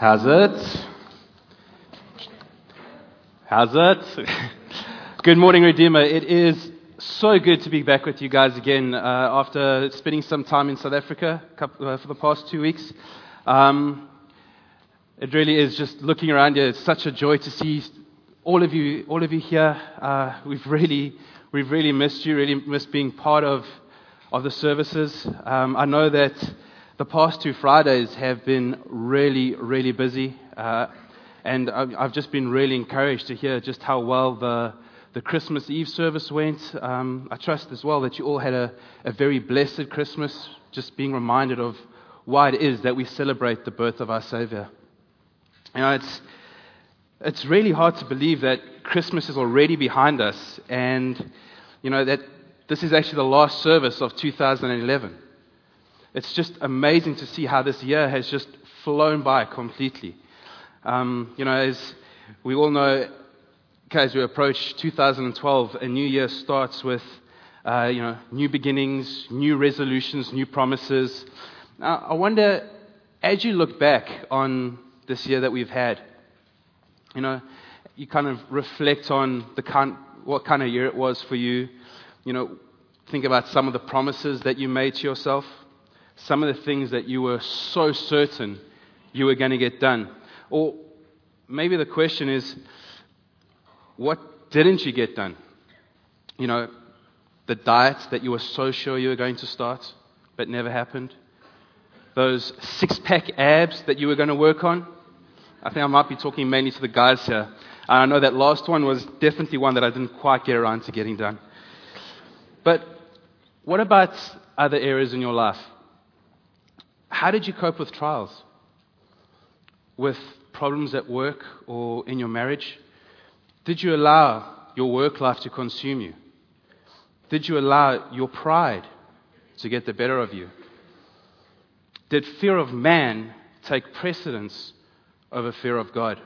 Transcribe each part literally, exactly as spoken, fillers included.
How's it? How's it? Good morning, Redeemer. It is so good to be back with you guys again uh, after spending some time in South Africa couple, uh, for the past two weeks. Um, it really is just looking around here. It's such a joy to see all of you, all of you here. Uh, we've really, we've really missed you. Really missed being part of of the services. Um, I know that the past two Fridays have been really, really busy, uh, and I've, I've just been really encouraged to hear just how well the the Christmas Eve service went. Um, I trust as well that you all had a, a very blessed Christmas, just being reminded of why it is that we celebrate the birth of our Savior. You know, it's it's really hard to believe that Christmas is already behind us, and you know that this is actually the last service of two thousand eleven. It's just amazing to see how this year has just flown by completely. Um, you know, as we all know, as we approach two thousand twelve, a new year starts with, uh, you know, new beginnings, new resolutions, new promises. Now, I wonder, as you look back on this year that we've had, you know, you kind of reflect on the kind, what kind of year it was for you. You know, think about some of the promises that you made to yourself, some of the things that you were so certain you were going to get done. Or maybe the question is, what didn't you get done? You know, the diets that you were so sure you were going to start, but never happened. Those six-pack abs that you were going to work on. I think I might be talking mainly to the guys here. I know that last one was definitely one that I didn't quite get around to getting done. But what about other areas in your life? How did you cope with trials? With problems at work or in your marriage? Did you allow your work life to consume you? Did you allow your pride to get the better of you? Did fear of man take precedence over fear of God?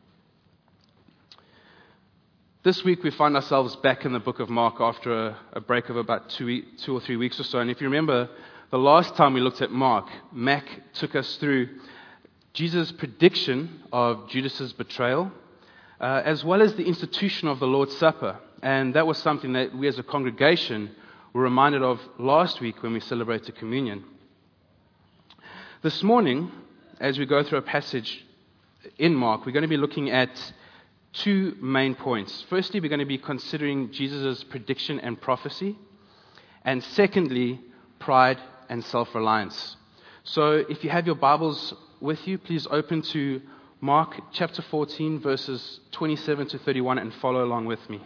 This week we find ourselves back in the book of Mark after a, a break of about two, two or three weeks or so. And if you remember, the last time we looked at Mark, Mac took us through Jesus' prediction of Judas' betrayal, uh, as well as the institution of the Lord's Supper. And that was something that we as a congregation were reminded of last week when we celebrated communion. This morning, as we go through a passage in Mark, we're going to be looking at two main points. Firstly, we're going to be considering Jesus' prediction and prophecy. And secondly, pride and self-reliance. So if you have your Bibles with you, please open to Mark chapter fourteen, verses twenty-seven to thirty-one, and follow along with me.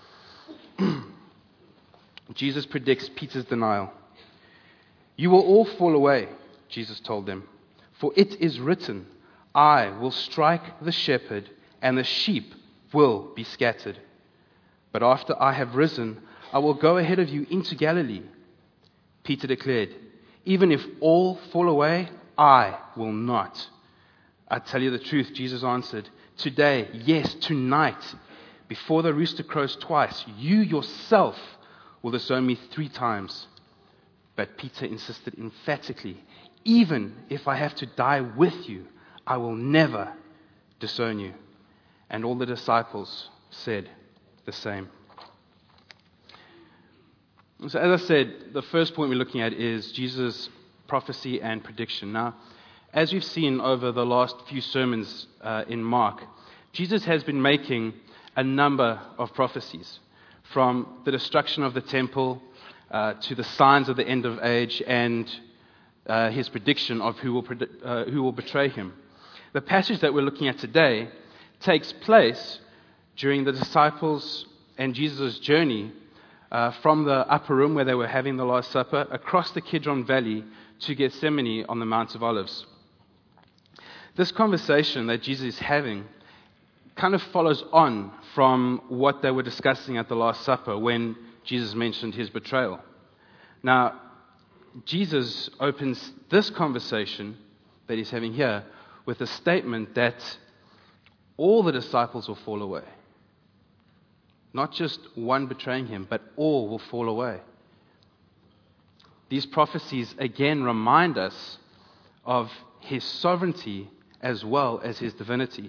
Jesus predicts Peter's denial. "You will all fall away," Jesus told them, "for it is written, I will strike the shepherd, and the sheep will be scattered. But after I have risen, I will go ahead of you into Galilee." Peter declared, "Even if all fall away, I will not." "I tell you the truth," Jesus answered, "today, yes, tonight, before the rooster crows twice, you yourself will disown me three times." But Peter insisted emphatically, "Even if I have to die with you, I will never disown you." And all the disciples said the same. So as I said, the first point we're looking at is Jesus' prophecy and prediction. Now, as we've seen over the last few sermons uh, in Mark, Jesus has been making a number of prophecies, from the destruction of the temple uh, to the signs of the end of age and uh, his prediction of who will, predi- uh, who will betray him. The passage that we're looking at today takes place during the disciples and Jesus' journey uh, from the upper room where they were having the Last Supper across the Kidron Valley to Gethsemane on the Mount of Olives. This conversation that Jesus is having kind of follows on from what they were discussing at the Last Supper when Jesus mentioned his betrayal. Now, Jesus opens this conversation that he's having here with a statement that all the disciples will fall away. Not just one betraying him, but all will fall away. These prophecies again remind us of his sovereignty as well as his divinity.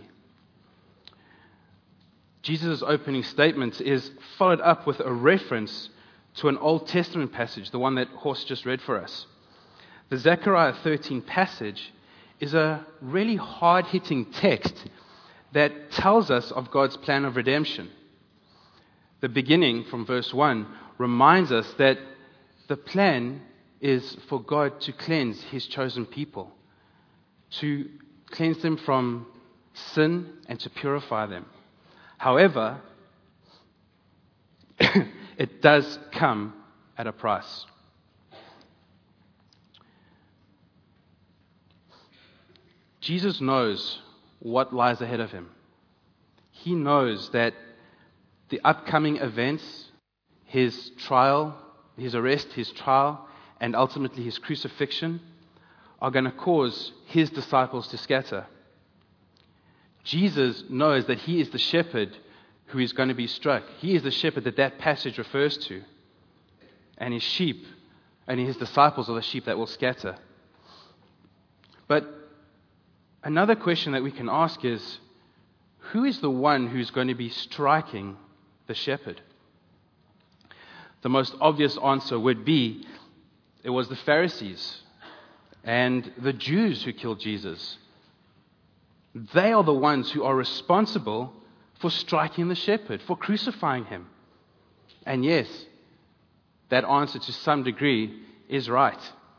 Jesus' opening statement is followed up with a reference to an Old Testament passage, the one that Horst just read for us. The Zechariah thirteen passage is a really hard-hitting text that tells us of God's plan of redemption. The beginning from verse one reminds us that the plan is for God to cleanse his chosen people, to cleanse them from sin and to purify them. However, it does come at a price. Jesus knows what lies ahead of him. He knows that the upcoming events, his trial, his arrest, his trial, and ultimately his crucifixion, are going to cause his disciples to scatter. Jesus knows that he is the shepherd who is going to be struck. He is the shepherd that that passage refers to. And his sheep, and his disciples are the sheep that will scatter. But another question that we can ask is, who is the one who's going to be striking the shepherd? The most obvious answer would be, it was the Pharisees and the Jews who killed Jesus. They are the ones who are responsible for striking the shepherd, for crucifying him. And yes, that answer to some degree is right.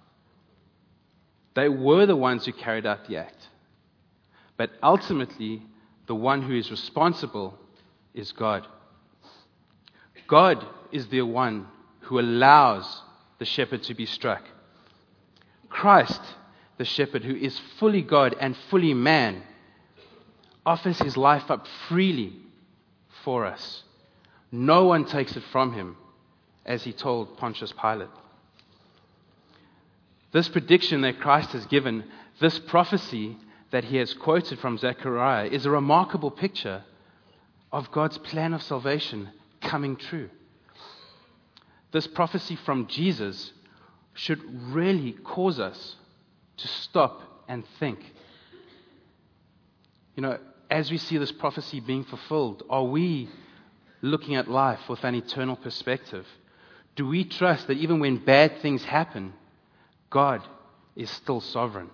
They were the ones who carried out the act. But ultimately, the one who is responsible is God. God is the one who allows the shepherd to be struck. Christ, the shepherd who is fully God and fully man, offers his life up freely for us. No one takes it from him, as he told Pontius Pilate. This prediction that Christ has given, this prophecy that he has quoted from Zechariah, is a remarkable picture of God's plan of salvation coming true. This prophecy from Jesus should really cause us to stop and think. You know, as we see this prophecy being fulfilled, are we looking at life with an eternal perspective? Do we trust that even when bad things happen, God is still sovereign?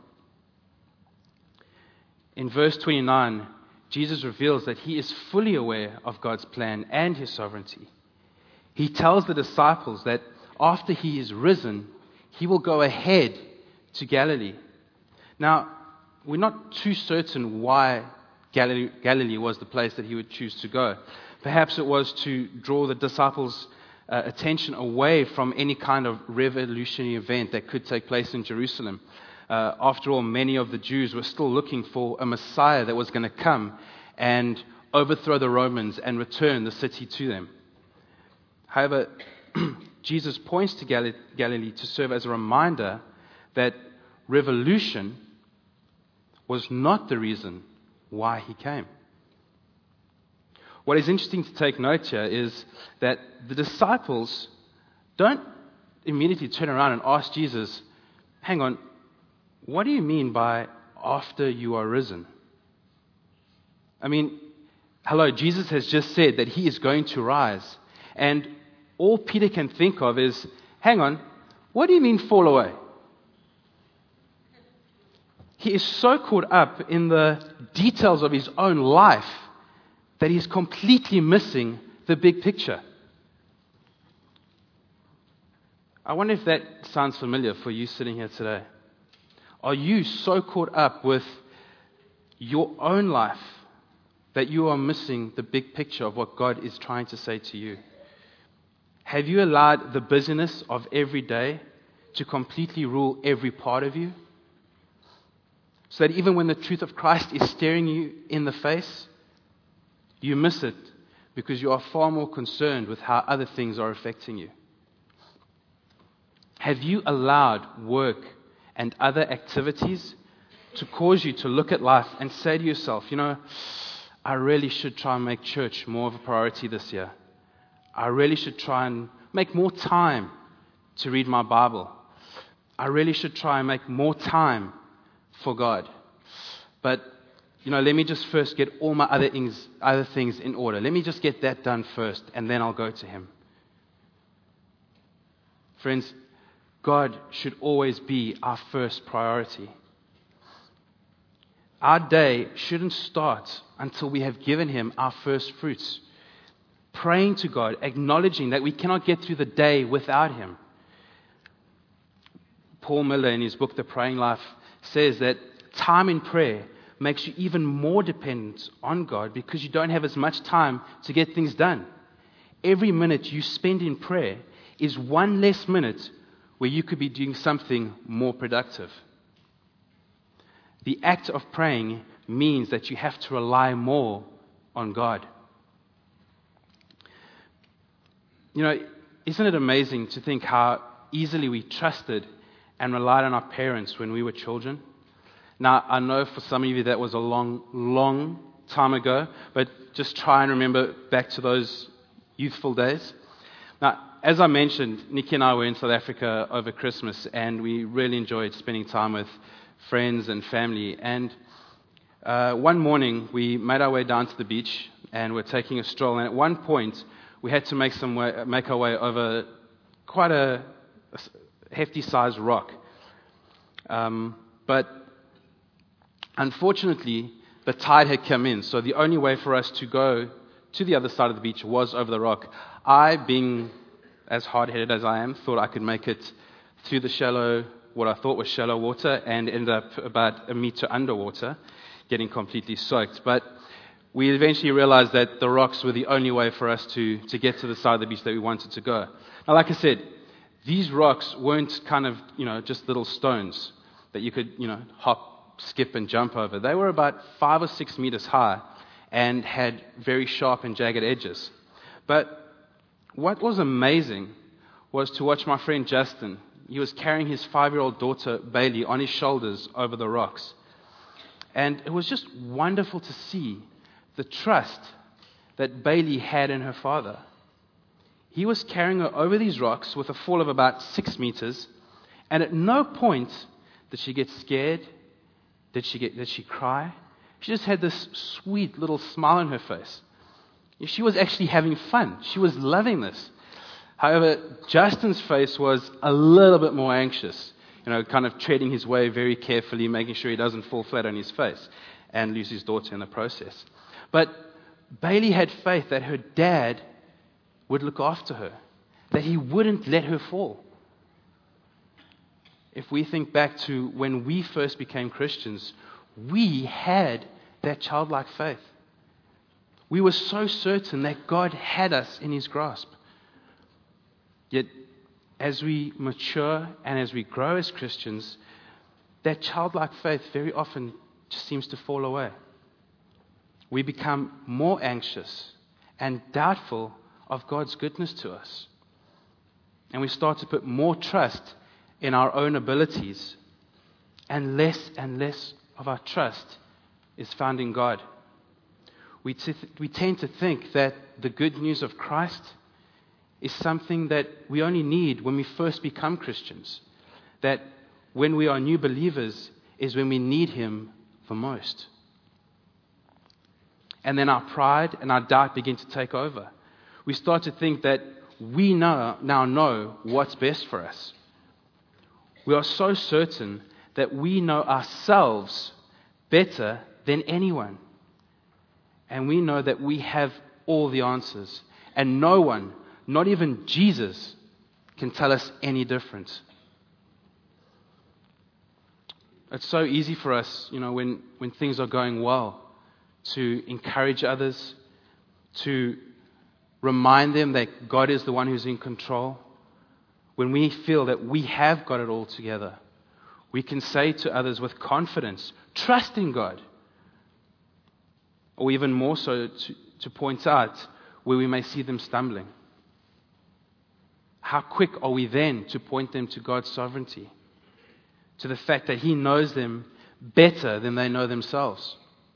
In verse twenty-nine, Jesus reveals that he is fully aware of God's plan and his sovereignty. He tells the disciples that after he is risen, he will go ahead to Galilee. Now, we're not too certain why Galilee, Galilee was the place that he would choose to go. Perhaps it was to draw the disciples' uh, attention away from any kind of revolutionary event that could take place in Jerusalem. Uh, after all, many of the Jews were still looking for a Messiah that was going to come and overthrow the Romans and return the city to them. However, Jesus points to Gal- Galilee to serve as a reminder that revolution was not the reason why he came. What is interesting to take note here is that the disciples don't immediately turn around and ask Jesus, hang on, what do you mean by after you are risen? I mean, hello, Jesus has just said that he is going to rise. And all Peter can think of is, hang on, what do you mean fall away? He is so caught up in the details of his own life that he's completely missing the big picture. I wonder if that sounds familiar for you sitting here today. Are you so caught up with your own life that you are missing the big picture of what God is trying to say to you? Have you allowed the busyness of every day to completely rule every part of you? So that even when the truth of Christ is staring you in the face, you miss it because you are far more concerned with how other things are affecting you. Have you allowed work and other activities to cause you to look at life and say to yourself, you know, I really should try and make church more of a priority this year. I really should try and make more time to read my Bible. I really should try and make more time for God. But you know, let me just first get all my other things, other things in order. Let me just get that done first, and then I'll go to Him. Friends, God should always be our first priority. Our day shouldn't start until we have given Him our first fruits. Praying to God, acknowledging that we cannot get through the day without Him. Paul Miller, in his book, The Praying Life, says that time in prayer makes you even more dependent on God because you don't have as much time to get things done. Every minute you spend in prayer is one less minute where you could be doing something more productive. The act of praying means that you have to rely more on God. You know, isn't it amazing to think how easily we trusted and relied on our parents when we were children? Now, I know for some of you that was a long, long time ago, but just try and remember back to those youthful days. Now, as I mentioned, Nikki and I were in South Africa over Christmas, and we really enjoyed spending time with friends and family. And uh, one morning, we made our way down to the beach, and we're taking a stroll. And at one point, we had to make some way, make our way over quite a, a hefty-sized rock. Um, but unfortunately, the tide had come in, so the only way for us to go to the other side of the beach was over the rock. I, being as hard-headed as I am, thought I could make it through the shallow, what I thought was shallow water, and ended up about a meter underwater, getting completely soaked. But we eventually realized that the rocks were the only way for us to, to get to the side of the beach that we wanted to go. Now, like I said, these rocks weren't kind of, you know, just little stones that you could, you know, hop, skip, and jump over. They were about five or six meters high and had very sharp and jagged edges. But what was amazing was to watch my friend Justin. He was carrying his five-year-old daughter, Bailey, on his shoulders over the rocks. And it was just wonderful to see the trust that Bailey had in her father. He was carrying her over these rocks with a fall of about six meters, and at no point did she get scared, did she get, did she cry. She just had this sweet little smile on her face. She was actually having fun. She was loving this. However, Justin's face was a little bit more anxious, you know, kind of treading his way very carefully, making sure he doesn't fall flat on his face and lose his daughter in the process. But Bailey had faith that her dad would look after her, that he wouldn't let her fall. If we think back to when we first became Christians, we had that childlike faith. We were so certain that God had us in His grasp. Yet, as we mature and as we grow as Christians, that childlike faith very often just seems to fall away. We become more anxious and doubtful of God's goodness to us. And we start to put more trust in our own abilities, and less and less of our trust is found in God. We, t- we tend to think that the good news of Christ is something that we only need when we first become Christians. That when we are new believers is when we need Him the most. And then our pride and our doubt begin to take over. We start to think that we know, now know what's best for us. We are so certain that we know ourselves better than anyone. And we know that we have all the answers. And no one, not even Jesus, can tell us any different. It's so easy for us, you know, when, when things are going well, to encourage others, to remind them that God is the one who's in control. When we feel that we have got it all together, we can say to others with confidence, trust in God. Or even more so, to, to point out where we may see them stumbling. How quick are we then to point them to God's sovereignty? To the fact that He knows them better than they know themselves.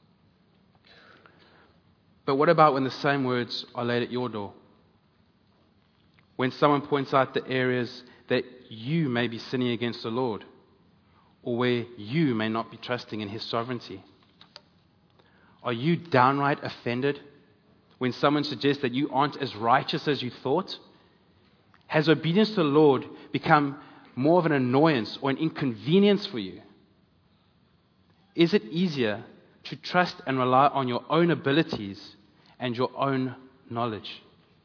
But what about when the same words are laid at your door? When someone points out the areas that you may be sinning against the Lord, or where you may not be trusting in His sovereignty. Are you downright offended when someone suggests that you aren't as righteous as you thought? Has obedience to the Lord become more of an annoyance or an inconvenience for you? Is it easier to trust and rely on your own abilities and your own knowledge?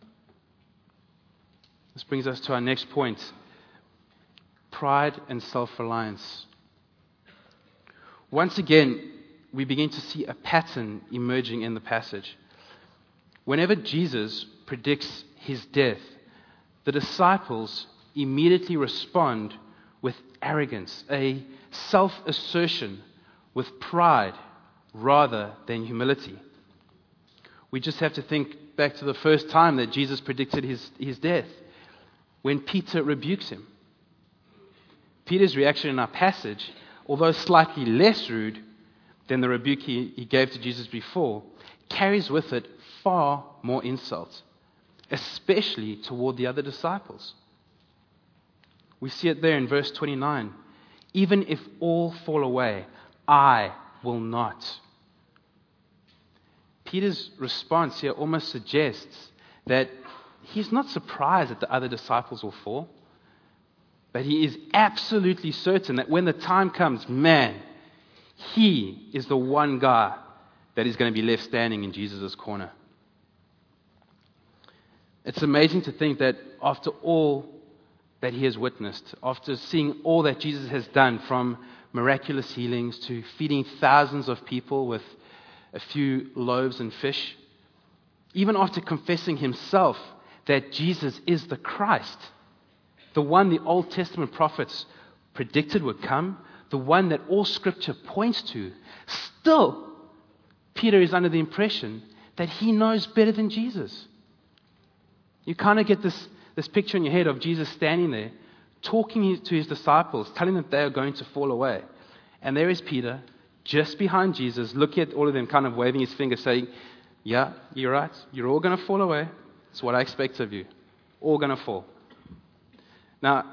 This brings us to our next point: pride and self-reliance. Once again, we begin to see a pattern emerging in the passage. Whenever Jesus predicts his death, the disciples immediately respond with arrogance, a self-assertion, with pride rather than humility. We just have to think back to the first time that Jesus predicted his, his death, when Peter rebukes him. Peter's reaction in our passage, although slightly less rude than the rebuke he, he gave to Jesus before, carries with it far more insult, especially toward the other disciples. We see it there in verse twenty-nine. Even if all fall away, I will not. Peter's response here almost suggests that he's not surprised that the other disciples will fall, but he is absolutely certain that when the time comes, man, he is the one guy that is going to be left standing in Jesus' corner. It's amazing to think that after all that he has witnessed, after seeing all that Jesus has done, from miraculous healings to feeding thousands of people with a few loaves and fish, even after confessing himself that Jesus is the Christ, the one the Old Testament prophets predicted would come, the one that all Scripture points to, still, Peter is under the impression that he knows better than Jesus. You kind of get this, this picture in your head of Jesus standing there, talking to his disciples, telling them that they are going to fall away. And there is Peter, just behind Jesus, looking at all of them, kind of waving his finger, saying, yeah, you're right. You're all going to fall away. It's what I expect of you. All going to fall. Now,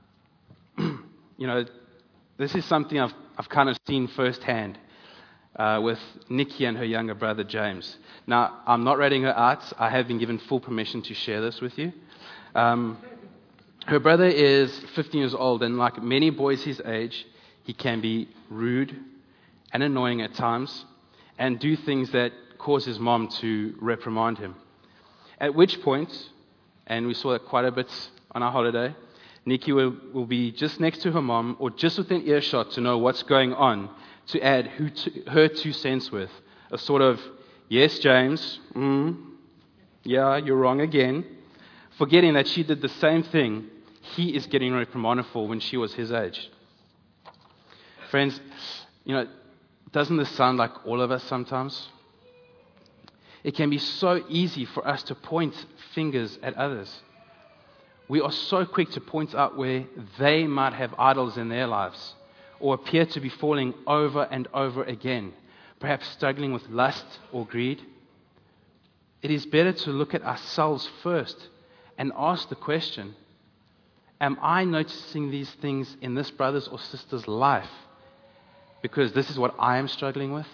you know, this is something I've, I've kind of seen firsthand uh, with Nikki and her younger brother, James. Now, I'm not rating her out. I have been given full permission to share this with you. Um, her brother is fifteen years old, and like many boys his age, he can be rude and annoying at times and do things that cause his mom to reprimand him. At which point, and we saw that quite a bit on our holiday, Nikki will, will be just next to her mom or just within earshot to know what's going on, to add who to, her two cents worth. A sort of, yes, James, mm, yeah, you're wrong again. Forgetting that she did the same thing he is getting reprimanded for when she was his age. Friends, you know, doesn't this sound like all of us sometimes? It can be so easy for us to point fingers at others. We are so quick to point out where they might have idols in their lives or appear to be falling over and over again, perhaps struggling with lust or greed. It is better to look at ourselves first and ask the question, am I noticing these things in this brother's or sister's life because this is what I am struggling with?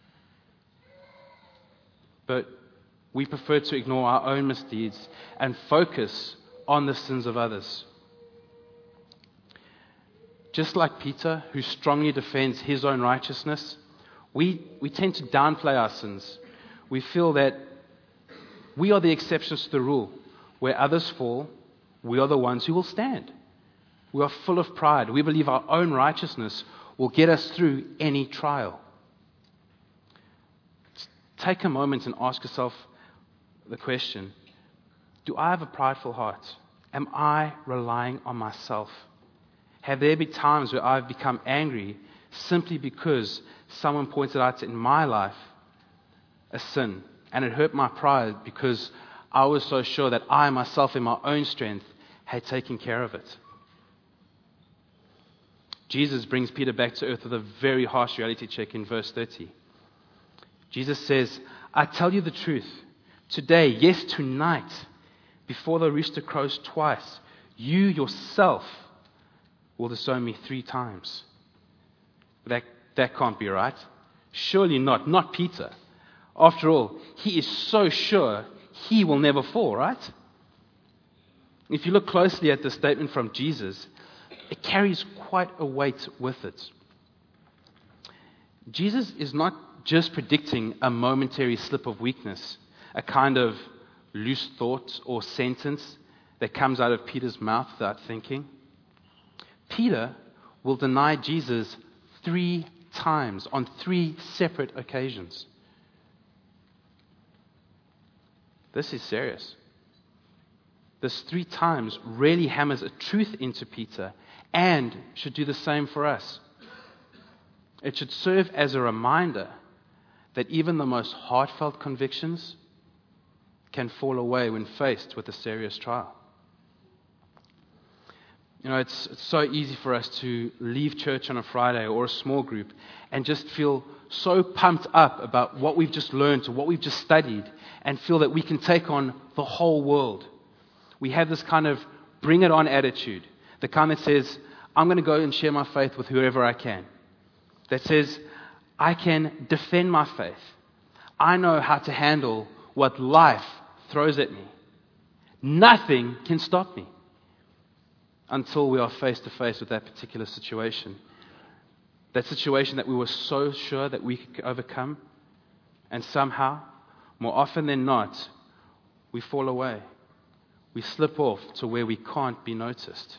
But we prefer to ignore our own misdeeds and focus on the sins of others. Just like Peter, who strongly defends his own righteousness, we, we tend to downplay our sins. We feel that we are the exceptions to the rule. Where others fall, we are the ones who will stand. We are full of pride. We believe our own righteousness will get us through any trial. Take a moment and ask yourself the question, do I have a prideful heart? Am I relying on myself? Have there been times where I've become angry simply because someone pointed out in my life a sin, and it hurt my pride because I was so sure that I myself in my own strength had taken care of it? Jesus brings Peter back to earth with a very harsh reality check in verse thirty. Jesus says, I tell you the truth, today, yes, tonight, before the rooster crows twice, you yourself will disown me three times. That, that can't be right. Surely not. Not Peter. After all, he is so sure he will never fall, right? If you look closely at the statement from Jesus, it carries quite a weight with it. Jesus is not just predicting a momentary slip of weakness, a kind of loose thought or sentence that comes out of Peter's mouth without thinking. Peter will deny Jesus three times on three separate occasions. This is serious. This three times really hammers a truth into Peter and should do the same for us. It should serve as a reminder that even the most heartfelt convictions can fall away when faced with a serious trial. You know, it's, it's so easy for us to leave church on a Friday or a small group and just feel so pumped up about what we've just learned or what we've just studied and feel that we can take on the whole world. We have this kind of bring it on attitude, the kind that says, I'm going to go and share my faith with whoever I can. That says, I can defend my faith. I know how to handle what life throws at me. Nothing can stop me until we are face to face with that particular situation. That situation that we were so sure that we could overcome, and somehow, more often than not, we fall away. We slip off to where we can't be noticed.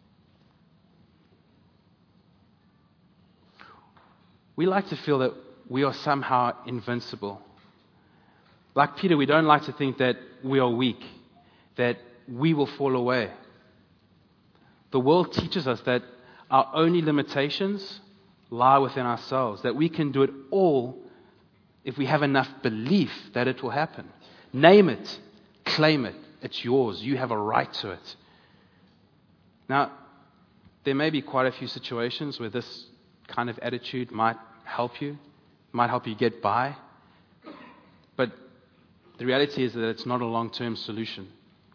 We like to feel that we are somehow invincible. Like Peter, we don't like to think that we are weak, that we will fall away. The world teaches us that our only limitations lie within ourselves, that we can do it all if we have enough belief that it will happen. Name it, claim it, it's yours, you have a right to it. Now, there may be quite a few situations where this kind of attitude might help you, might help you get by, but the reality is that it's not a long-term solution.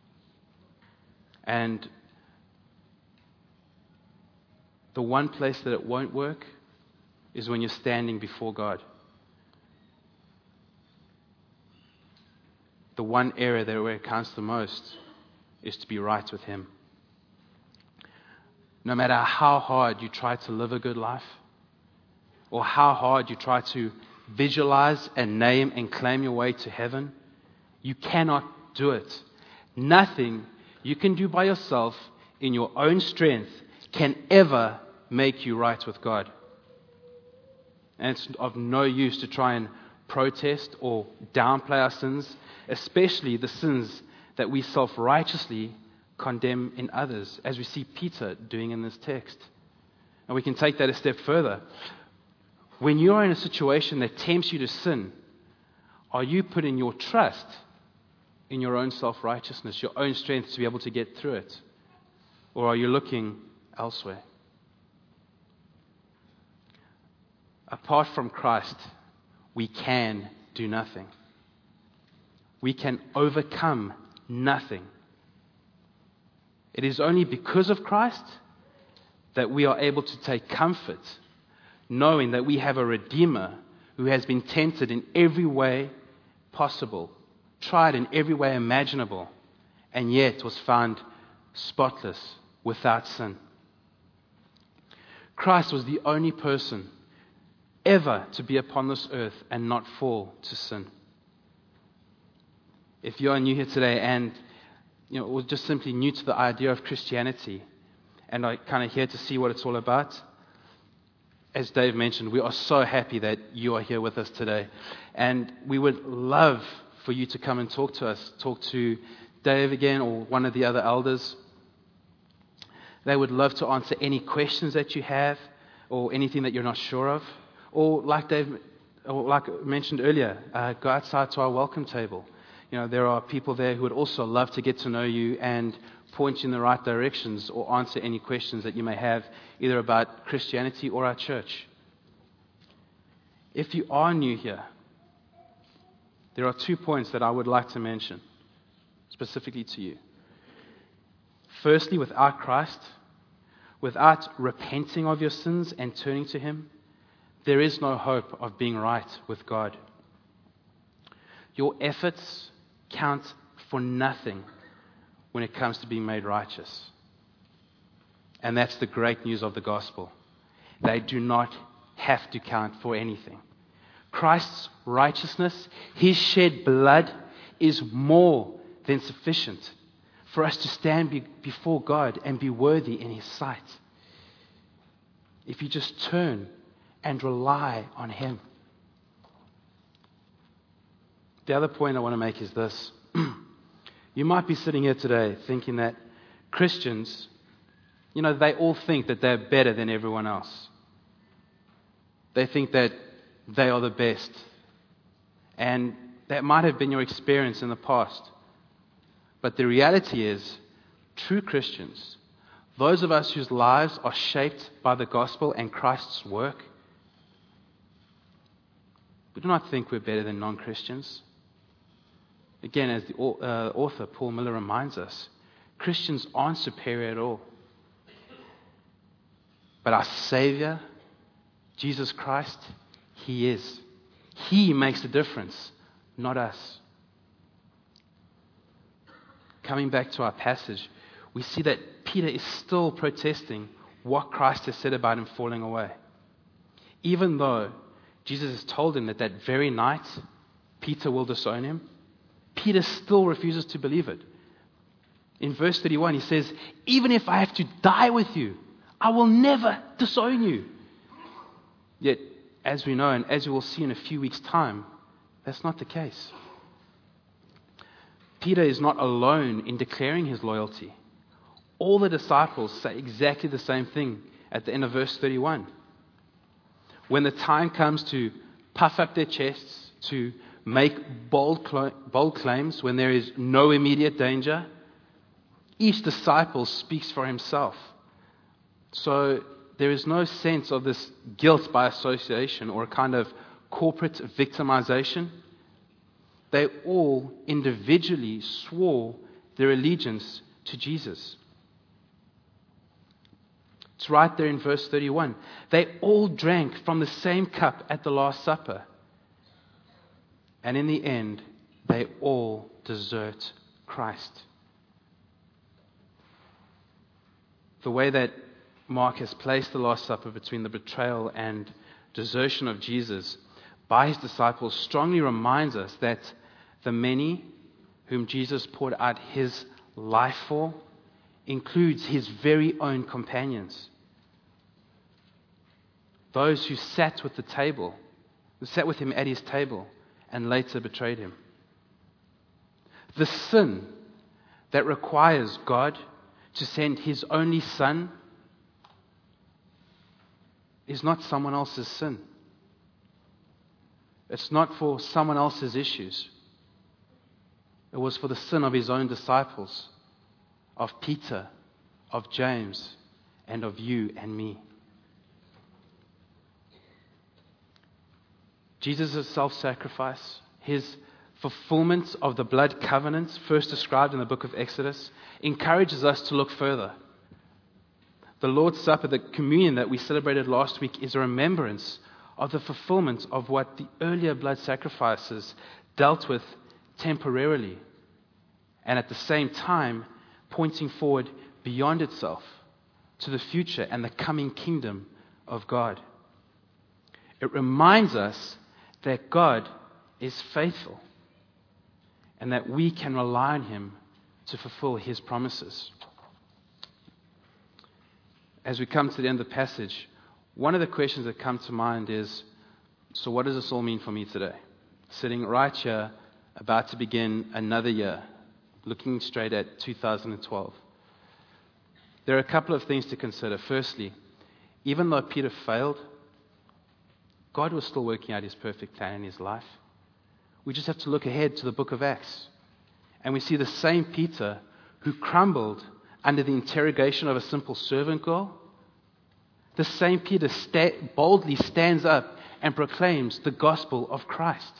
And the one place that it won't work is when you're standing before God. The one area that where it counts the most is to be right with Him. No matter how hard you try to live a good life, or how hard you try to visualize and name and claim your way to heaven, you cannot do it. Nothing you can do by yourself in your own strength can ever make you right with God. And it's of no use to try and protest or downplay our sins, especially the sins that we self-righteously condemn in others, as we see Peter doing in this text. And we can take that a step further. When you are in a situation that tempts you to sin, are you putting your trust in your own self-righteousness, your own strength to be able to get through it? Or are you looking elsewhere? Apart from Christ, we can do nothing. We can overcome nothing. It is only because of Christ that we are able to take comfort, knowing that we have a Redeemer who has been tempted in every way possible, tried in every way imaginable, and yet was found spotless, without sin. Christ was the only person ever to be upon this earth and not fall to sin. If you are new here today and you know, or just simply new to the idea of Christianity and are kind of here to see what it's all about, as Dave mentioned, we are so happy that you are here with us today. And we would love for you to come and talk to us, talk to Dave again or one of the other elders. They would love to answer any questions that you have or anything that you're not sure of. Or like Dave, or like I mentioned earlier, uh, go outside to our welcome table. You know, there are people there who would also love to get to know you and point you in the right directions or answer any questions that you may have, either about Christianity or our church. If you are new here, there are two points that I would like to mention, specifically to you. Firstly, without Christ, without repenting of your sins and turning to Him, there is no hope of being right with God. your efforts count for nothing when it comes to being made righteous. And that's the great news of the gospel. They do not have to count for anything. Christ's righteousness, his shed blood, is more than sufficient for us to stand be- before God and be worthy in his sight. If you just turn and rely on him. The other point I want to make is this. You might be sitting here today thinking that Christians, you know, they all think that they're better than everyone else. They think that they are the best. And that might have been your experience in the past. But the reality is, true Christians, those of us whose lives are shaped by the gospel and Christ's work, we do not think we're better than non-Christians. Again, as the uh, author Paul Miller reminds us, Christians aren't superior at all. But our Savior, Jesus Christ, he is. He makes the difference, not us. Coming back to our passage, we see that Peter is still protesting what Christ has said about him falling away. Even though Jesus has told him that that very night Peter will disown him, Peter still refuses to believe it. In verse thirty-one, he says, "Even if I have to die with you, I will never disown you." Yet, as we know, and as we will see in a few weeks' time, that's not the case. Peter is not alone in declaring his loyalty. All the disciples say exactly the same thing at the end of verse thirty-one. When the time comes to puff up their chests, to make bold, cl- bold claims, when there is no immediate danger, each disciple speaks for himself. So there is no sense of this guilt by association or a kind of corporate victimization. They all individually swore their allegiance to Jesus. It's right there in verse thirty-one. They all drank from the same cup at the Last Supper. And in the end, they all desert Christ. The way that Mark has placed the Last Supper between the betrayal and desertion of Jesus by his disciples strongly reminds us that the many whom Jesus poured out his life for includes his very own companions. Those who sat with the table, who sat with him at his table and later betrayed him. The sin that requires God to send his only Son is not someone else's sin. It's not for someone else's issues. It was for the sin of his own disciples, of Peter, of James, and of you and me. Jesus' self-sacrifice, his fulfillment of the blood covenants first described in the book of Exodus, encourages us to look further. The Lord's Supper, the communion that we celebrated last week, is a remembrance of the fulfillment of what the earlier blood sacrifices dealt with temporarily, and at the same time pointing forward beyond itself to the future and the coming kingdom of God. It reminds us that God is faithful and that we can rely on him to fulfill his promises. As we come to the end of the passage, one of the questions that come to mind is, so what does this all mean for me today? Sitting right here, about to begin another year, looking straight at two thousand twelve. There are a couple of things to consider. Firstly, even though Peter failed, God was still working out his perfect plan in his life. We just have to look ahead to the book of Acts. And we see the same Peter who crumbled under the interrogation of a simple servant girl. The same Peter sta- boldly stands up and proclaims the gospel of Christ.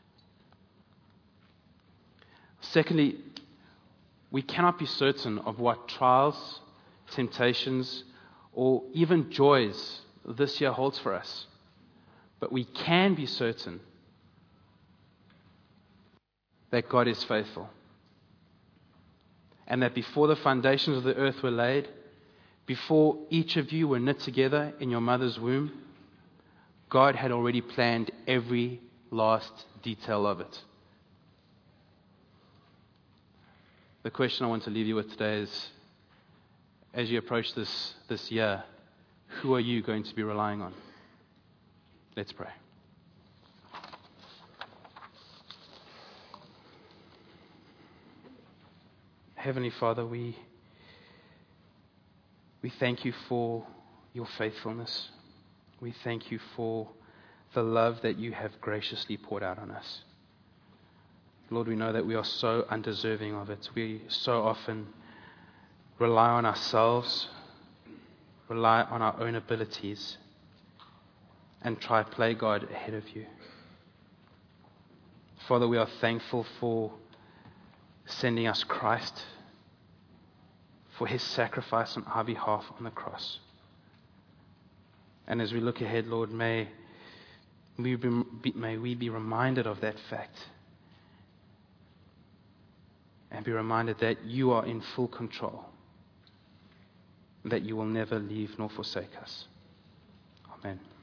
Secondly, we cannot be certain of what trials, temptations, or even joys this year holds for us. But we can be certain that God is faithful. And that before the foundations of the earth were laid, before each of you were knit together in your mother's womb, God had already planned every last detail of it. The question I want to leave you with today is, as you approach this, this year, who are you going to be relying on? Let's pray. Heavenly Father, we we thank you for your faithfulness. We thank you for the love that you have graciously poured out on us. Lord, we know that we are so undeserving of it. We so often rely on ourselves, rely on our own abilities, and try to play God ahead of you. Father, we are thankful for sending us Christ, for his sacrifice on our behalf on the cross. And as we look ahead, Lord, may we be, may we be reminded of that fact and be reminded that you are in full control, that you will never leave nor forsake us. Amen.